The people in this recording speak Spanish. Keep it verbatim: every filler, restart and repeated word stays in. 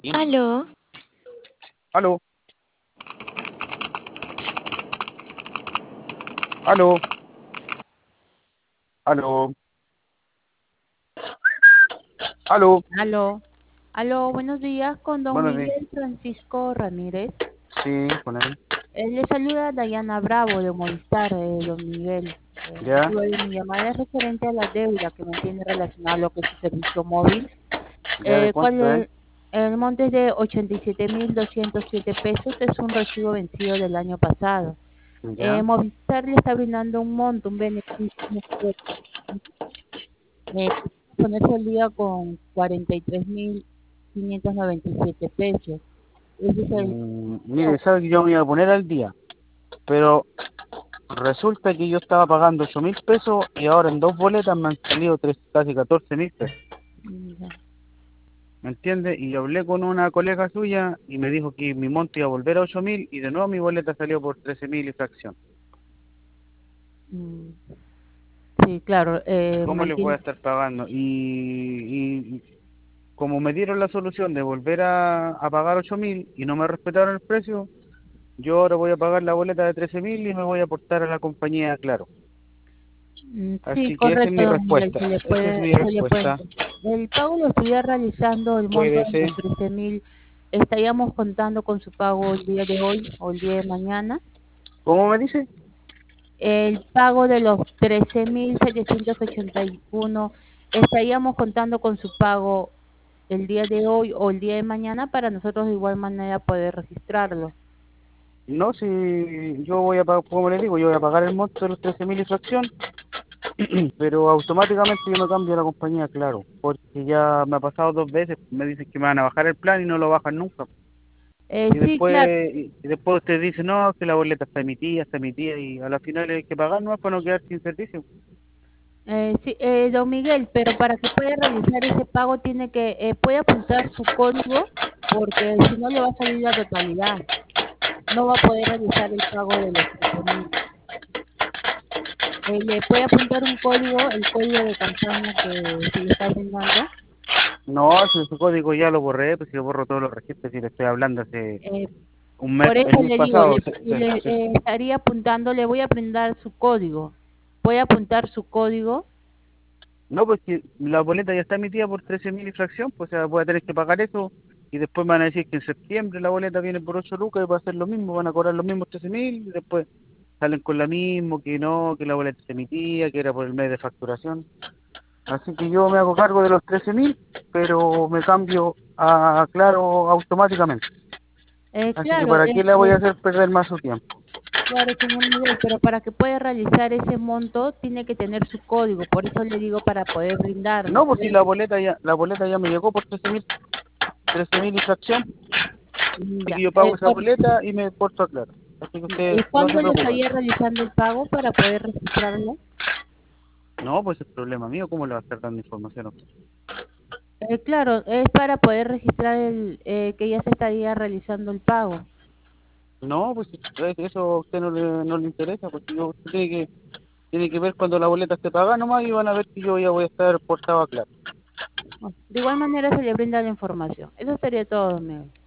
Aló, Aló, aló, aló, aló. Aló, aló, buenos días con don Buenos días. Miguel Francisco Ramírez. Sí, con él. Eh, le saluda Dayana Bravo de Movistar, eh, don Miguel. Eh, el Ya, motivo de mi llamada es referente a la deuda que mantiene relacionada a lo que es su servicio móvil. ya de Eh, ¿cuál cuánto es. es? El monte es de ochenta y siete mil doscientos siete pesos, es un recibo vencido del año pasado. Eh, Ya. Movistar le está brindando un monto, un beneficio, eh, ponerse al día con cuarenta y tres mil quinientos noventa y siete pesos. Ese es el Mm, mire, sabe que yo me iba a poner al día, pero resulta que yo estaba pagando ocho mil pesos y ahora en dos boletas me han salido tres, casi catorce mil pesos. ya. ¿Me entiende? Y yo hablé con una colega suya y me dijo que mi monto iba a volver a ocho mil y de nuevo mi boleta salió por trece mil y fracción. Mm, sí, claro, eh, ¿Cómo les voy a mantiene, estar pagando? Y, y como me dieron la solución de volver a, a pagar ocho mil y no me respetaron el precio, yo ahora voy a pagar la boleta de trece mil y me voy a aportar a la compañía Claro. mm, sí, Así que esa es correcto, mi don Miguel, respuesta. se le Esa es puede, mi se le puede. respuesta. El pago lo estuviera realizando el monto Puede de ser. los trece mil, estaríamos contando con su pago el día de hoy o el día de mañana. ¿Cómo me dice? El pago de los trece mil setecientos ochenta y uno, estaríamos contando con su pago el día de hoy o el día de mañana para nosotros de igual manera poder registrarlo. No, si yo voy a pagar, como le digo, yo voy a pagar el monto de los trece mil y fracción, pero automáticamente yo me cambio a la compañía Claro, porque ya me ha pasado dos veces, me dicen que me van a bajar el plan y no lo bajan nunca. Eh, Y sí, claro. después, y después usted dice, no, que la boleta está emitida, está emitida, y a la final hay que pagar, no, para no quedar sin servicio. Eh, sí, eh, don Miguel, pero para que pueda realizar ese pago tiene que, eh, puede apuntar su código porque si no le va a salir la totalidad. No va a poder realizar el pago de los trece mil. Eh, le puede apuntar un código, el código de campaña que se le está brindando. No, si su código ya lo borré, pues si yo borro todos los registros, y le estoy hablando hace Eh, un mes, por el eso mes le digo, pasado, le, se, se, le, se- eh, estaría apuntando, le voy a brindar su código. Puede apuntar su código. no, pues si la boleta ya está emitida por trece mil y fracción, pues o sea, voy a tener que pagar eso, y después me van a decir que en septiembre la boleta viene por ocho lucas y va a ser lo mismo, van a cobrar los mismos trece mil, y después salen con la misma, que no, que la boleta se emitía, que era por el mes de facturación. Así que yo me hago cargo de los trece mil, pero me cambio a Claro automáticamente. Eh, Así que claro, ¿para qué eh, le voy a eh, hacer perder más su tiempo? Claro, señor Miguel, pero para que pueda realizar ese monto tiene que tener su código, por eso le digo para poder brindarle. No, pues si Puede- la boleta ya, la boleta ya me llegó por trece mil, trece mil y fracción, mm, así ya, que yo eh, pago esa por- boleta y me porto a Claro. Así que ya, usted ¿y no se cuándo le preocupe. estaría realizando el pago para poder registrarlo? No, pues es problema mío, ¿cómo le va a estar dando información a usted? Eh, claro, es para poder registrar el eh, que ya se estaría realizando el pago. No, pues eh, eso a usted no le, no le interesa, porque yo, usted tiene que, tiene que ver cuando la boleta esté pagada nomás y van a ver que yo ya voy a estar portado a Claro. Bueno, de igual manera se le brinda la información. Eso sería todo, Miguel.